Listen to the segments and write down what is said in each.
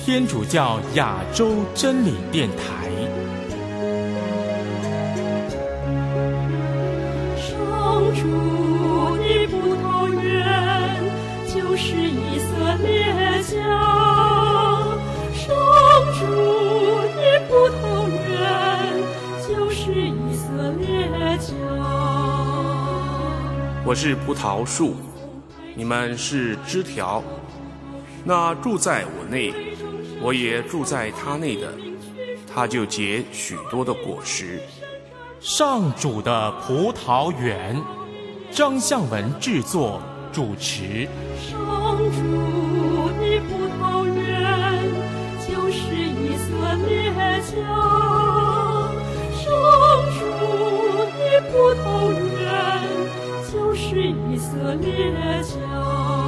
天主教亚洲真理电台。 上主的葡萄园就是以色列家，上主的葡萄园就是以色列家。 我是葡萄树，你们是枝条。那住在我内，我也住在他内的，他就结许多的果实。 上主的葡萄园，张向文制作主持。 上主的葡萄园就是以色列家，上主的葡萄园就是以色列家。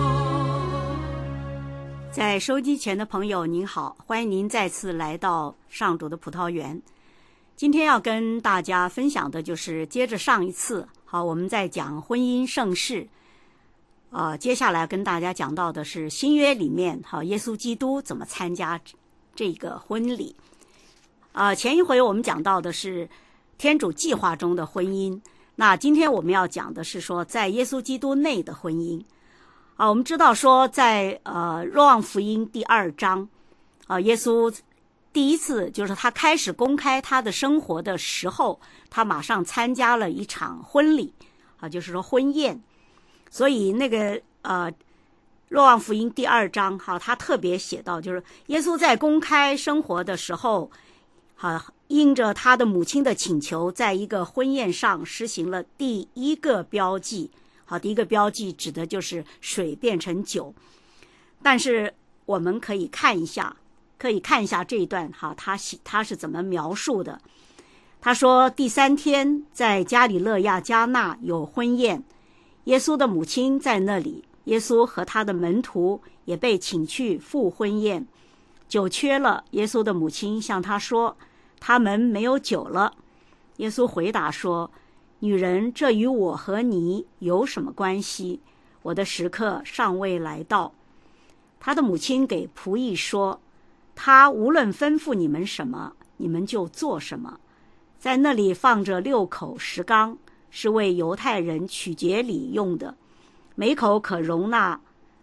在收机前的朋友您好，欢迎您再次来到上主的葡萄园。今天要跟大家分享的就是接着上一次，我们在讲婚姻盛事，接下来跟大家讲到的是新约里面，耶稣基督怎么参加这个婚礼。前一回我们讲到的是天主计划中的婚姻，那今天我们要讲的是说在耶稣基督内的婚姻。我们知道说在若望福音第2章，耶稣第一次就是他开始公开他的生活的时候，他马上参加了一场婚礼，就是说婚宴。所以那个若望福音第2章，他特别写到，就是耶稣在公开生活的时候，因着他的母亲的请求，在一个婚宴上施行了第一个标记。第一个标记指的就是水变成酒。但是我们可以看一下这一段，他是怎么描述的。他说第3天在加里勒亚迦纳有婚宴，耶稣的母亲在那里，耶稣和他的门徒也被请去赴婚宴。酒缺了，耶稣的母亲向他说，他们没有酒了。耶稣回答说，女人，这与我和你有什么关系？我的时刻尚未来到。他的母亲给仆役说，他无论吩咐你们什么，你们就做什么。在那里放着6口石缸，是为犹太人取节礼用的，每口可容纳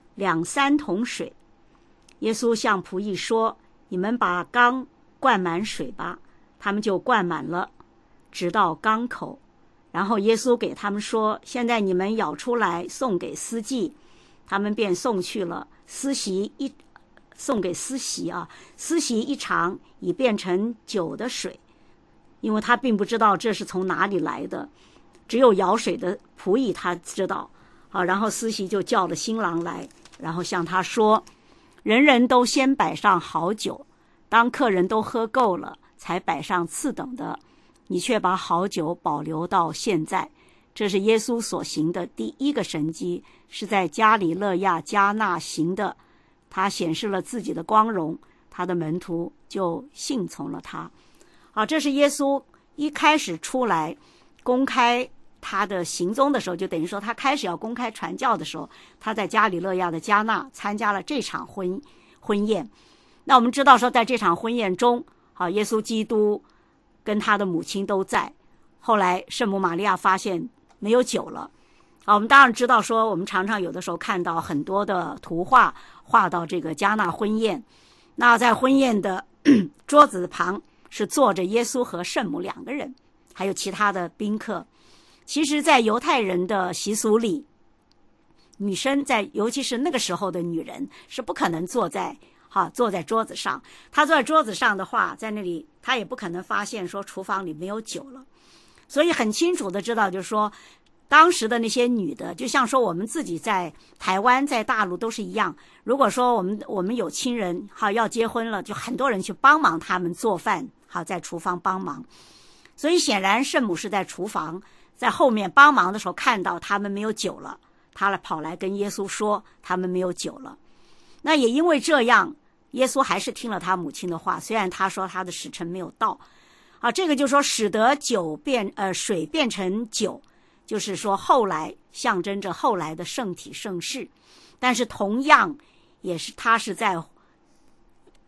2-3桶水。耶稣向仆役说，你们把缸灌满水吧。他们就灌满了，直到缸口。然后耶稣给他们说，现在你们舀出来送给司祭。他们便送去了，送给司席司席一尝，已变成酒的水，因为他并不知道这是从哪里来的，只有舀水的仆役他知道。然后司席就叫了新郎来，然后向他说，人人都先摆上好酒，当客人都喝够了，才摆上次等的，你却把好酒保留到现在。这是耶稣所行的第一个神迹，是在加里勒亚迦纳行的。他显示了自己的光荣，他的门徒就信从了他。这是耶稣一开始出来公开他的行踪的时候，就等于说他开始要公开传教的时候，他在加里勒亚的迦纳参加了这场婚宴。那我们知道说在这场婚宴中，耶稣基督跟他的母亲都在。后来圣母玛利亚发现没有酒了。我们当然知道说，我们常常有的时候看到很多的图画画到这个迦纳婚宴。那在婚宴的桌子旁是坐着耶稣和圣母2个人，还有其他的宾客。其实在犹太人的习俗里，女生尤其是那个时候的女人是不可能坐在桌子上。她坐在桌子上的话，在那里她也不可能发现说厨房里没有酒了。所以很清楚的知道，就是说当时的那些女的，就像说我们自己在台湾在大陆都是一样，如果说我们有亲人要结婚了，就很多人去帮忙他们做饭，在厨房帮忙。所以显然圣母是在厨房在后面帮忙的时候看到他们没有酒了，他跑来跟耶稣说他们没有酒了。那也因为这样，耶稣还是听了他母亲的话，虽然他说他的时辰没有到。这个就说使得水变成酒，就是说后来象征着后来的圣体圣事。但是同样也是他是在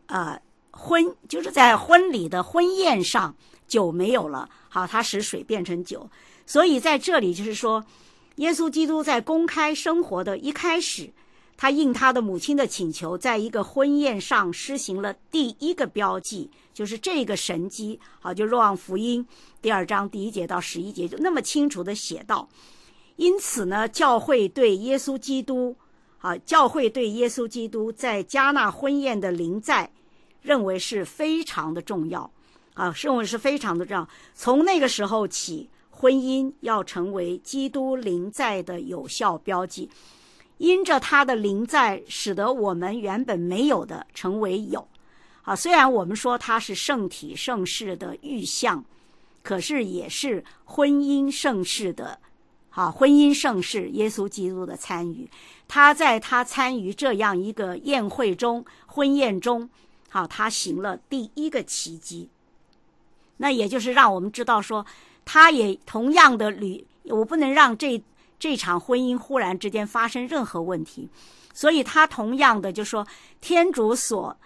就是在婚礼的婚宴上酒没有了，好，他使水变成酒。所以在这里就是说，耶稣基督在公开生活的一开始，他应他的母亲的请求，在一个婚宴上施行了第一个标记，就是这个神迹。好，就若望福音第2章第1节到11节就那么清楚的写道。因此呢，教会对耶稣基督在迦纳婚宴的临在认为是非常的重要认为是非常的重要。从那个时候起，婚姻要成为基督临在的有效标记，因着他的临在，使得我们原本没有的成为有。虽然我们说它是圣体圣事的预象，可是也是婚姻圣事的婚姻圣事耶稣基督的参与。他在他参与这样一个宴会中，婚宴中，他行了第一个奇迹。那也就是让我们知道说，他也同样的我不能让这场婚姻忽然之间发生任何问题，所以他同样的就说，天主所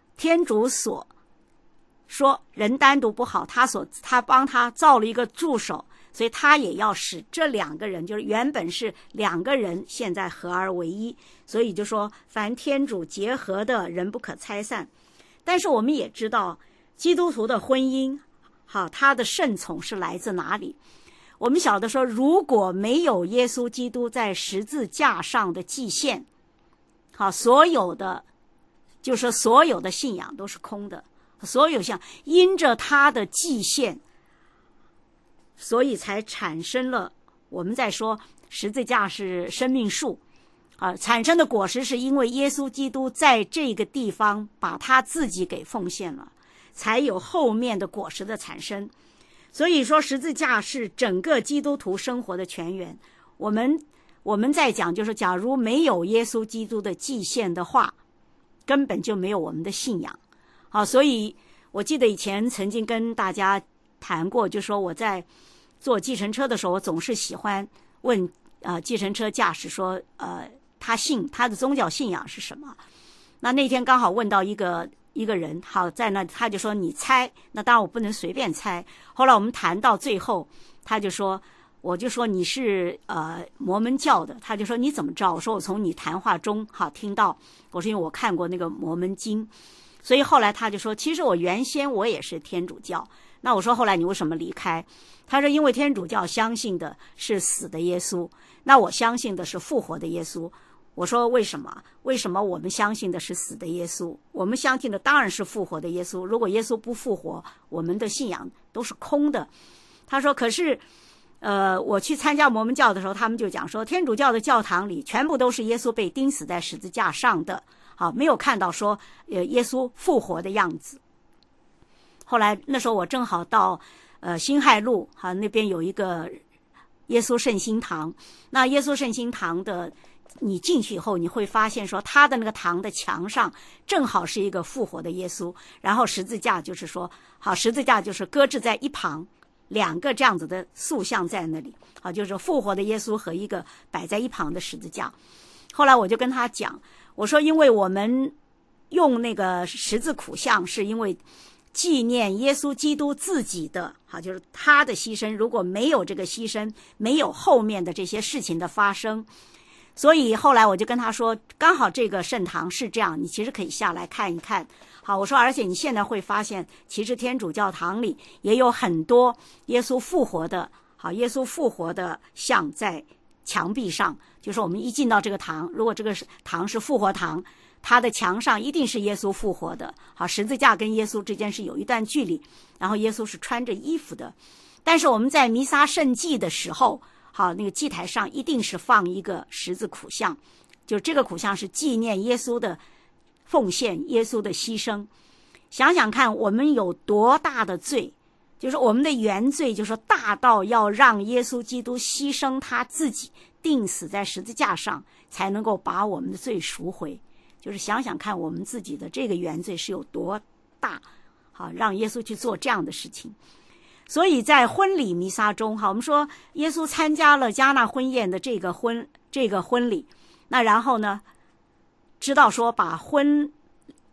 说人单独不好，他帮他造了一个助手，所以他也要使这2个人，就是原本是2个人，现在合而为一。所以就说，凡天主结合的人不可拆散。但是我们也知道，基督徒的婚姻他的圣宠是来自哪里？我们晓得说，如果没有耶稣基督在十字架上的祭献，所有的信仰都是空的。所有像因着他的祭献，所以才产生了我们在说十字架是生命树产生的果实，是因为耶稣基督在这个地方把他自己给奉献了，才有后面的果实的产生。所以说十字架是整个基督徒生活的泉源。我们在讲就是，假如没有耶稣基督的祭献的话，根本就没有我们的信仰。所以我记得以前曾经跟大家谈过，就说我在坐计程车的时候，我总是喜欢问计程车驾驶说他的宗教信仰是什么。那天刚好问到一个人，在那他就说你猜，那当然我不能随便猜。后来我们谈到最后，我就说你是摩门教的，他就说你怎么知道？我说我从你谈话中听到，我说因为我看过那个摩门经。所以后来他就说，其实我原先我也是天主教。那我说后来你为什么离开？他说因为天主教相信的是死的耶稣，那我相信的是复活的耶稣。我说为什么我们相信的是死的耶稣？我们相信的当然是复活的耶稣。如果耶稣不复活，我们的信仰都是空的。他说可是我去参加摩门教的时候，他们就讲说，天主教的教堂里全部都是耶稣被钉死在十字架上的，没有看到说耶稣复活的样子。后来那时候我正好到辛亥路那边有一个耶稣圣心堂。那耶稣圣心堂的，你进去以后你会发现说，他的那个堂的墙上正好是一个复活的耶稣，然后十字架就是说十字架就是搁置在一旁，2个这样子的塑像在那里就是复活的耶稣和一个摆在一旁的十字架。后来我就跟他讲，我说因为我们用那个十字苦像是因为纪念耶稣基督自己的就是他的牺牲，如果没有这个牺牲，没有后面的这些事情的发生。所以后来我就跟他说，刚好这个圣堂是这样，你其实可以下来看一看。我说而且你现在会发现，其实天主教堂里也有很多耶稣复活的像在墙壁上。就是我们一进到这个堂，如果这个堂是复活堂，它的墙上一定是耶稣复活的。十字架跟耶稣之间是有一段距离，然后耶稣是穿着衣服的。但是我们在弥撒圣祭的时候，那个祭台上一定是放一个十字苦像，就这个苦像是纪念耶稣的奉献，耶稣的牺牲。想想看我们有多大的罪，就是我们的原罪就是大到要让耶稣基督牺牲他自己，钉死在十字架上，才能够把我们的罪赎回。就是想想看我们自己的这个原罪是有多大，让耶稣去做这样的事情。所以在婚礼弥撒中，我们说耶稣参加了迦纳婚宴的这个婚礼，那然后呢，知道说把婚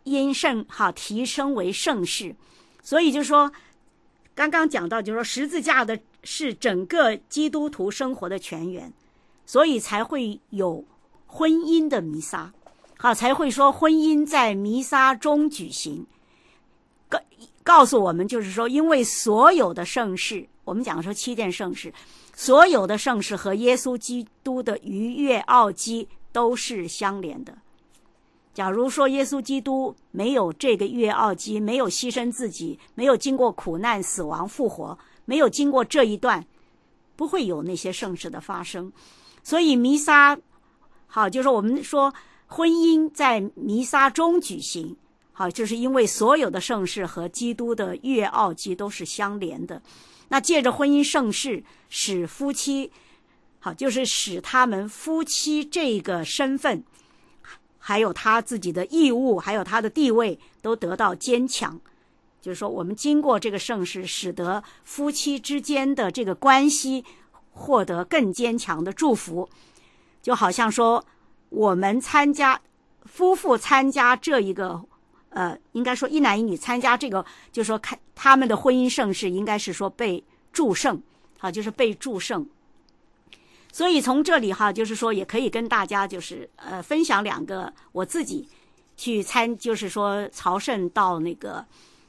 因提升为圣事。所以就是说刚刚讲到，就是说十字架的是整个基督徒生活的泉源，所以才会有婚姻的弥撒，才会说婚姻在弥撒中举行，告诉我们就是说，因为所有的圣事，我们讲说7件圣事，所有的圣事和耶稣基督的逾越奥基都是相连的。假如说耶稣基督没有这个逾越奥基，没有牺牲自己，没有经过苦难、死亡、复活，没有经过这一段，不会有那些圣事的发生。所以弥撒就是我们说婚姻在弥撒中举行，就是因为所有的圣事和基督的逾越奥基都是相连的。那借着婚姻圣事，使夫妻就是使他们夫妻这个身份，还有他自己的义务，还有他的地位都得到坚强。就是说我们经过这个圣事，使得夫妻之间的这个关系获得更坚强的祝福。就好像说我们夫妇参加这一个应该说一男一女参加这个，就是说他们的婚姻圣事应该是说被祝圣，就是被祝圣。所以从这里就是说也可以跟大家就是分享2个我自己去就是说朝圣到那个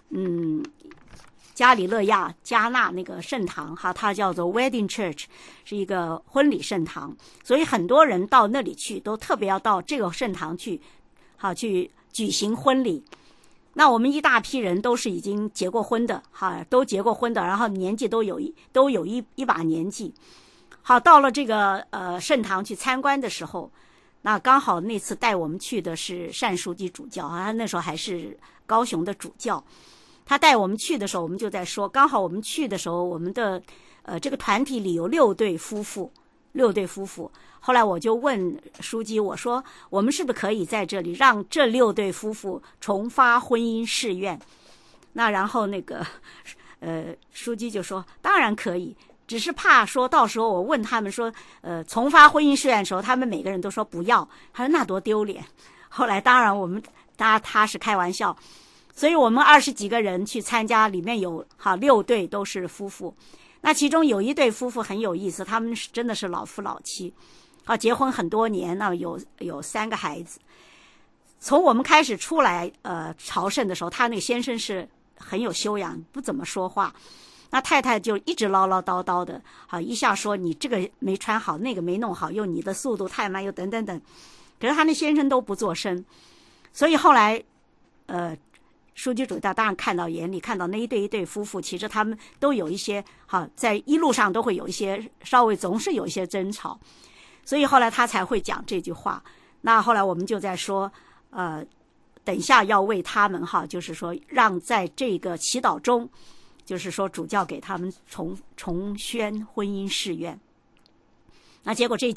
加里勒亚加纳那个圣堂它叫做 Wedding Church， 是一个婚礼圣堂。所以很多人到那里去都特别要到这个圣堂去举行婚礼。那我们一大批人都是已经结过婚的都结过婚的，然后年纪都有一把年纪。到了这个圣堂去参观的时候，那刚好那次带我们去的是单书记主教他那时候还是高雄的主教。他带我们去的时候，我们就在说，刚好我们去的时候，我们的这个团体里有6对夫妇。后来我就问书记，我说我们是不是可以在这里让这6对夫妇重发婚姻誓愿？那然后那个书记就说当然可以，只是怕说到时候我问他们说重发婚姻誓愿的时候，他们每个人都说不要。他说那多丢脸。后来当然我们他是开玩笑，所以我们20几个人去参加，里面有6对都是夫妇。那其中有一对夫妇很有意思，他们真的是老夫老妻结婚很多年，那有3个孩子。从我们开始出来朝圣的时候，他那个先生是很有修养，不怎么说话。那太太就一直唠唠叨叨的一下说你这个没穿好，那个没弄好，又你的速度太慢，又等等等。可是他那先生都不作声。所以后来书记主教当然看到眼里，看到那一对夫妇，其实他们都有一些在一路上都会有一些总是有一些争吵。所以后来他才会讲这句话。那后来我们就在说等一下要为他们就是说让在这个祈祷中，就是说主教给他们重宣婚姻誓愿。那结果这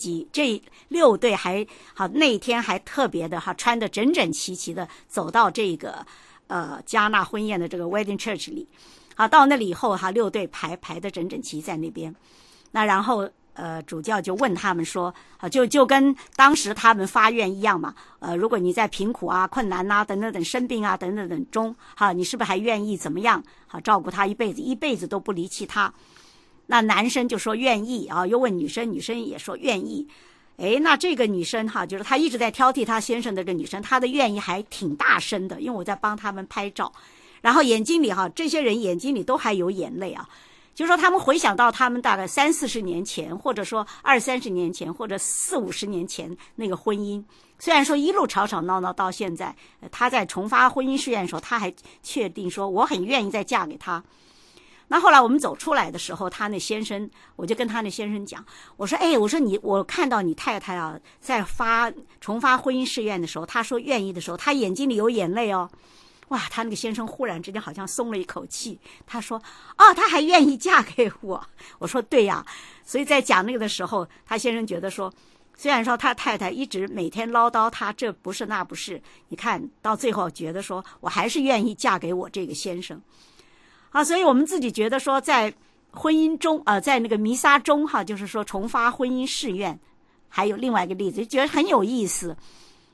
6对还那天还特别的穿得整整齐齐的走到这个加纳婚宴的这个 Wedding Church 里。到那里以后6对排得整整齐在那边。那然后主教就问他们说就跟当时他们发愿一样嘛，如果你在贫苦困难等等等生病等等等中你是不是还愿意怎么样照顾他一辈子都不离弃他？那男生就说愿意又问女生也说愿意。那这个女生就是她一直在挑剔她先生的这个女生，她的愿意还挺大声的，因为我在帮他们拍照，然后眼睛里这些人眼睛里都还有眼泪就是说他们回想到他们大概30-40年前，或者说20-30年前，或者40-50年前那个婚姻，虽然说一路吵吵闹闹到现在，他在重发婚姻誓愿的时候，他还确定说我很愿意再嫁给他。那后来我们走出来的时候，他那先生，我就跟他那先生讲，我说我看到你太太在重发婚姻誓愿的时候，他说愿意的时候，他眼睛里有眼泪哇，他那个先生忽然之间好像松了一口气，他说他还愿意嫁给我。我说对呀。所以在讲那个的时候，他先生觉得说，虽然说他太太一直每天唠叨他这不是那不是，你看到最后觉得说我还是愿意嫁给我这个先生所以我们自己觉得说在婚姻中在那个弥撒中就是说重发婚姻誓愿。还有另外一个例子，觉得很有意思，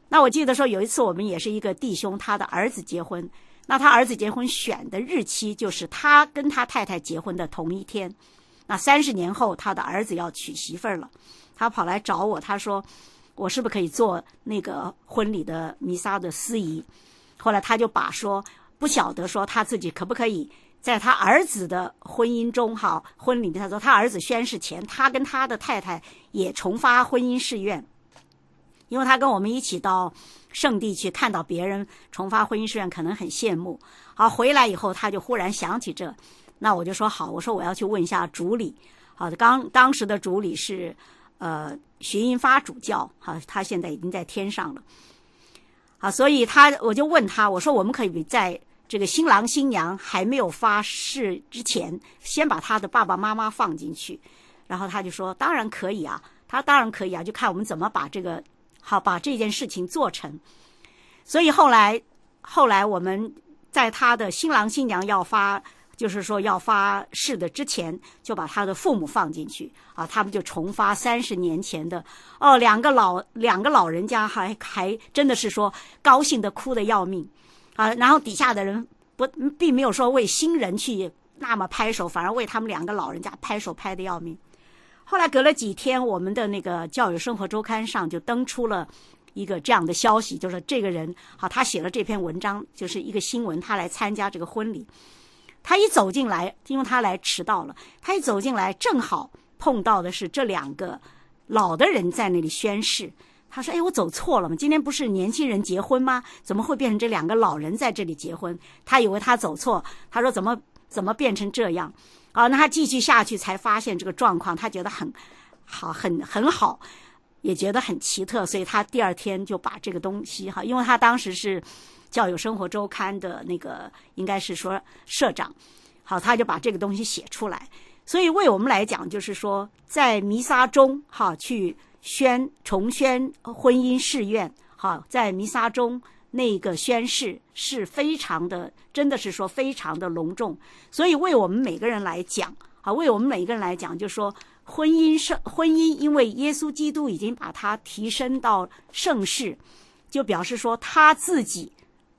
那我记得说有一次我们也是一个弟兄，他的儿子结婚，那他儿子结婚选的日期就是他跟他太太结婚的同一天。那30年后他的儿子要娶媳妇儿了，他跑来找我，他说我是不是可以做那个婚礼的弥撒的司仪。后来他就把说不晓得说他自己可不可以在他儿子的婚姻中婚礼，他说他儿子宣誓前他跟他的太太也重发婚姻誓愿。因为他跟我们一起到圣地去，看到别人重发婚姻誓愿可能很羡慕。好，回来以后他就忽然想起这，那我就说好，我说我要去问一下主理。好的，当时的主理是徐英发主教，好，他现在已经在天上了。好，所以我就问他，我说我们可以在这个新郎新娘还没有发誓之前，先把他的爸爸妈妈放进去。然后他就说当然可以啊，他当然可以啊，就看我们怎么把这件事情做成。所以后来我们在他的新郎新娘就是说要发誓的之前，就把他的父母放进去啊，他们就重发30年前的两个老人家还真的是说高兴的哭得要命啊，然后底下的人并没有说为新人去那么拍手，反而为他们2个老人家拍手拍得要命。后来隔了几天，我们的那个教友生活周刊上就登出了一个这样的消息，就是这个人他写了这篇文章，就是一个新闻，他来参加这个婚礼。他一走进来，因为他来迟到了，他一走进来正好碰到的是这2个老的人在那里宣誓。他说我走错了吗？今天不是年轻人结婚吗？怎么会变成这2个老人在这里结婚？他以为他走错，他说怎么变成这样啊？那他继续下去才发现这个状况，他觉得很好，也觉得很奇特，所以他第2天就把这个东西因为他当时是教友生活周刊的那个应该是说社长，好，他就把这个东西写出来。所以为我们来讲，就是说在弥撒中去重宣婚姻誓愿，在弥撒中那个宣誓是非常的，真的是说非常的隆重。所以为我们每个人来讲就是说婚姻因为耶稣基督已经把它提升到圣事，就表示说他自己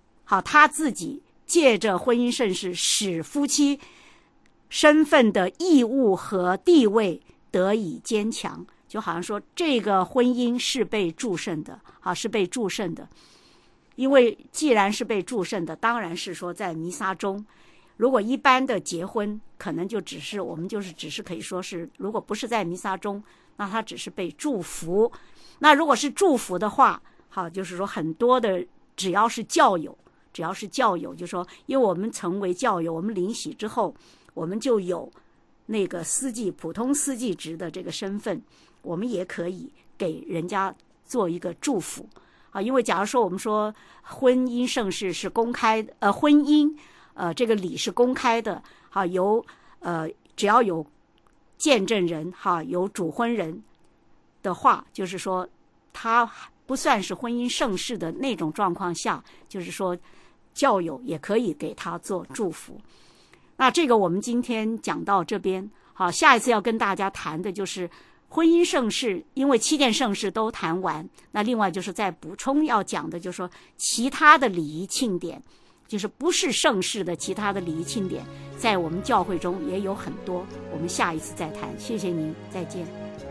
借着婚姻圣事使夫妻身份的义务和地位得以坚强，就好像说这个婚姻是被祝圣的，是被祝圣的。因为既然是被祝圣的，当然是说在弥撒中，如果一般的结婚可能就只是可以说是，如果不是在弥撒中，那它只是被祝福。那如果是祝福的话，就是说很多的只要是教友，就是说因为我们成为教友，我们领洗之后，我们就有那个普通司祭职的这个身份，我们也可以给人家做一个祝福因为假如说我们说婚姻圣事是公开的，婚姻这个礼是公开的只要有见证人有主婚人的话，就是说他不算是婚姻圣事的那种状况下，就是说教友也可以给他做祝福。那这个我们今天讲到这边，下一次要跟大家谈的就是婚姻圣事，因为7件圣事都谈完，那另外就是再补充要讲的就是说其他的礼仪庆典，就是不是圣事的其他的礼仪庆典，在我们教会中也有很多，我们下一次再谈。谢谢您，再见。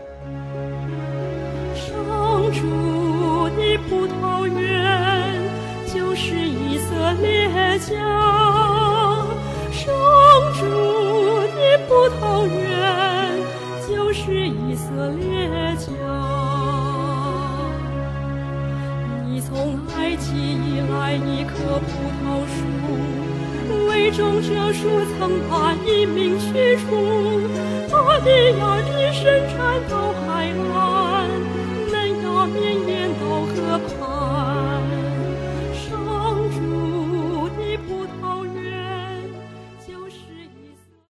上主的葡萄园就是以色列家，上主的葡萄园就是以色列家。你从埃及以来一棵葡萄树，为种这树曾把一民驱除，把利亚的神传到海外。